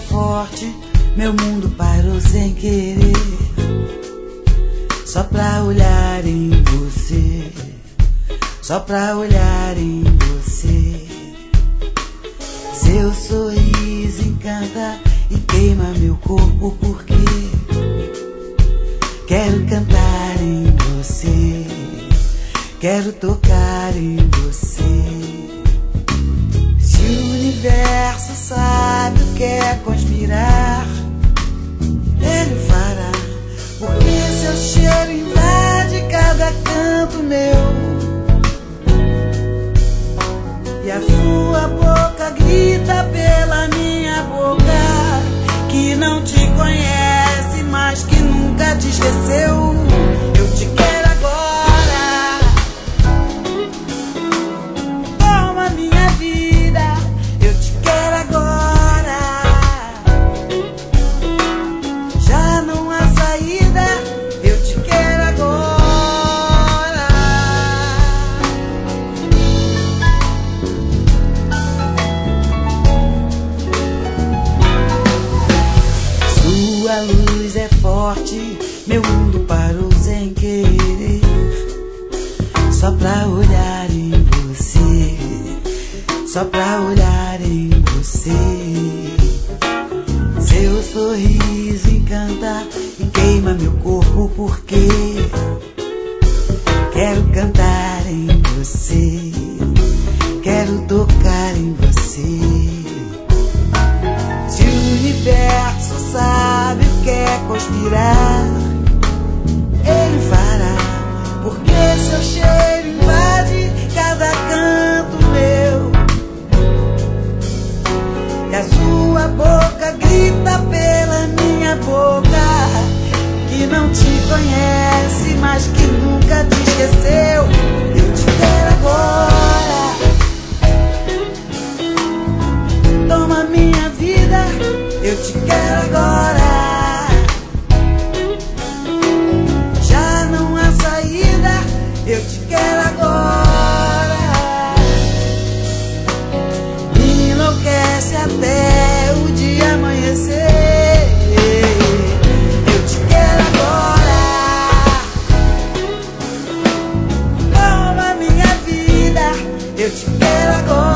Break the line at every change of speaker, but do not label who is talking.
forte, meu mundo parou sem querer, só pra olhar em você, só pra olhar em você. Seu sorriso encanta e queima meu corpo porque quero cantar em você, quero tocar em você. Se o universo sabe o que é conspirar, ele fará, porque seu cheiro invade cada canto meu, e a sua boca grita pela minha boca, que não te conhece, mas que nunca te esqueceu. Eu te quero agora, toma minha vida. Eu te quero agora, já não há saída. Eu te quero agora. Sua luz é forte, meu mundo parou sem querer, só pra olhar em você, só pra olhar em você. Seu sorriso encanta e queima meu corpo porque quero cantar em você, quero tocar em você. Se o universo sabe o que é conspirar, ele fará, porque seu cheiro invade cada canto meu, e a sua boca grita pela minha boca, que não te conhece, mas que nunca te esqueceu. Eu te quero agora, toma minha vida. Eu te quero agora, já não há saída. Eu te quero agora, me enlouquece até o dia amanhecer. Eu te quero agora, toma minha vida. Eu te quero agora.